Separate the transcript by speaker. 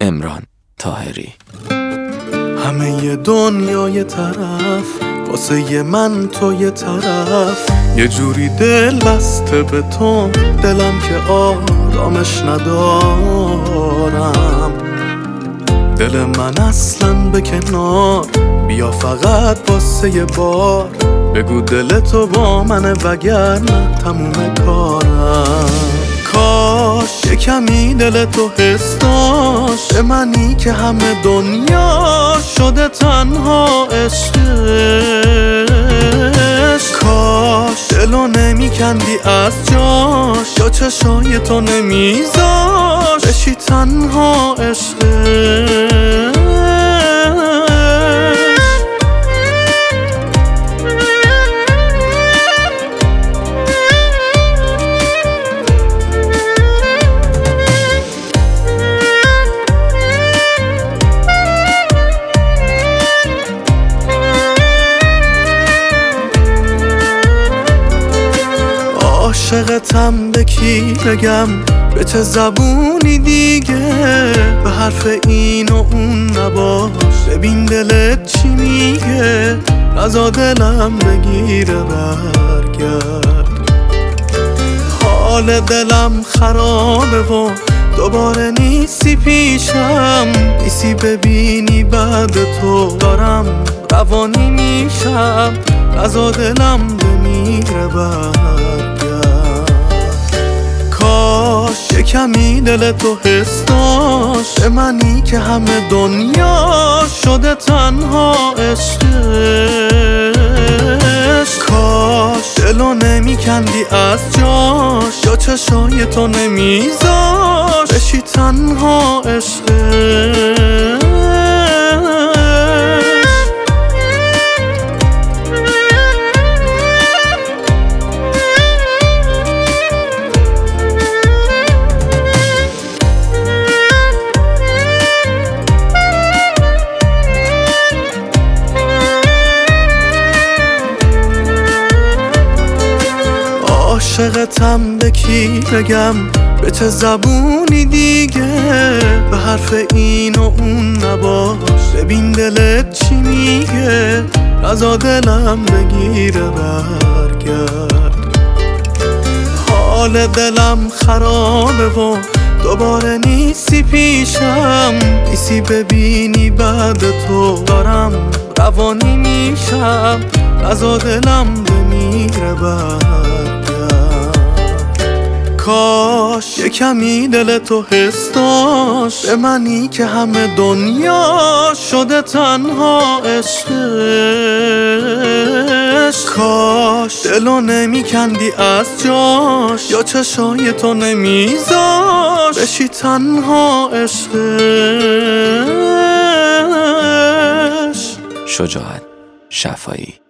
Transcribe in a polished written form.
Speaker 1: امران طاهری.
Speaker 2: همه دنیا یه طرف، واسه من تو یه طرف، یه جوری دل بسته به تو دلم که آرامش ندارم. دل من اصلاً به کنار، بیا فقط واسه یه بار بگو دل تو با منه وگرنه تموم کارم. کاش یه کمی دل تو حس داشت به منی که همه دنیا شده تنها عشقش. کاش دلو نمی کندی از جاش یا چشای تو نمیذاش بشی تنها عشقش. عاشقتم به کی بگم، به چه زبونی دیگه، به حرف این و اون نباش، ببین دلت چی میگه، نزا دلم بگیره برگرد. حال دلم خرابه و دوباره نیستی پیشم، نیستی ببینی بعد تو دارم روانی میشم، نزا دلم بمیره برگرد. کاش یه کمی دل تو حس داشت به منی که همه دنیا شده تنها عشقش. کاش دلو نمی کندی از جاش یا چشای تو نمیذاش بشی تنها عشقش. عاشقتم به کی بگم، به چه زبونی دیگه، به حرف این و اون نباش، ببین دلت چی میگه، نزا دلم بگیره برگرد. حال دلم خرابه و دوباره نیستی پیشم، نیستی ببینی بعد تو دارم روانی میشم، نزا دلم بمیره برگرد. کاش یه کمی دل تو حس داشت به منی که همه دنیا شده تنها عشقش. کاش دلو نمی کندی از جاش یا چشای تو نمیذاش بشی تنها عشقش.
Speaker 1: شجاعت شفایی.